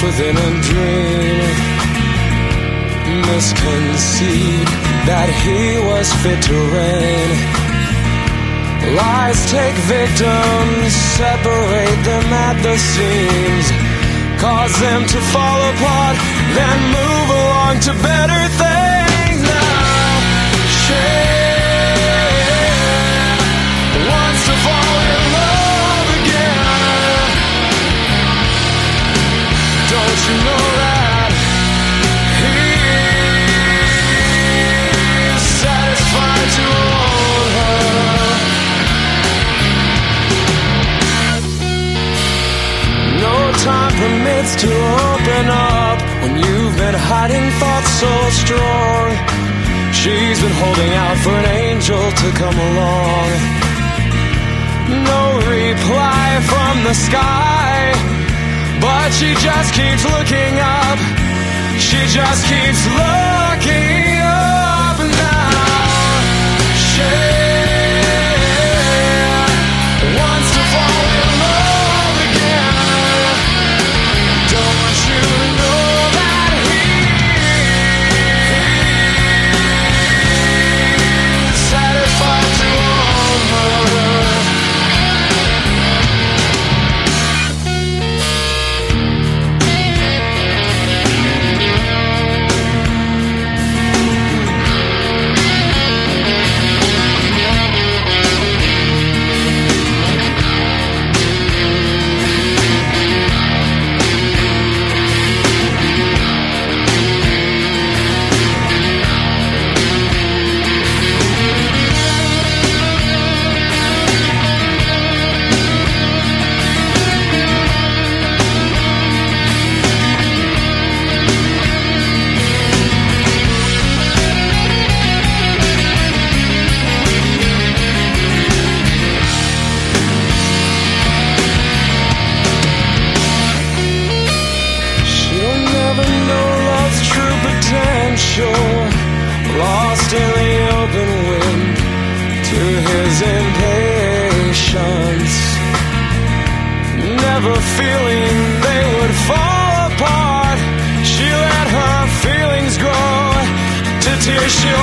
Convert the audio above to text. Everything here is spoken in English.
within a dream, misconceived that he was fit to reign. Lies take victims, separate them at the seams, cause them to fall apart, then move along to better things. Now she wants to fall in love again. Don't you know that he's satisfied to hold her? No time permits to open up when you've been hiding thoughts so strong. She's been holding out for an angel to come along. No reply from the sky, but she just keeps looking up. She just keeps looking up now. She wants to fall in love again. Don't you know that he's satisfied to own her? Lost in the open wind to his impatience, never feeling they would fall apart. She let her feelings grow to tears she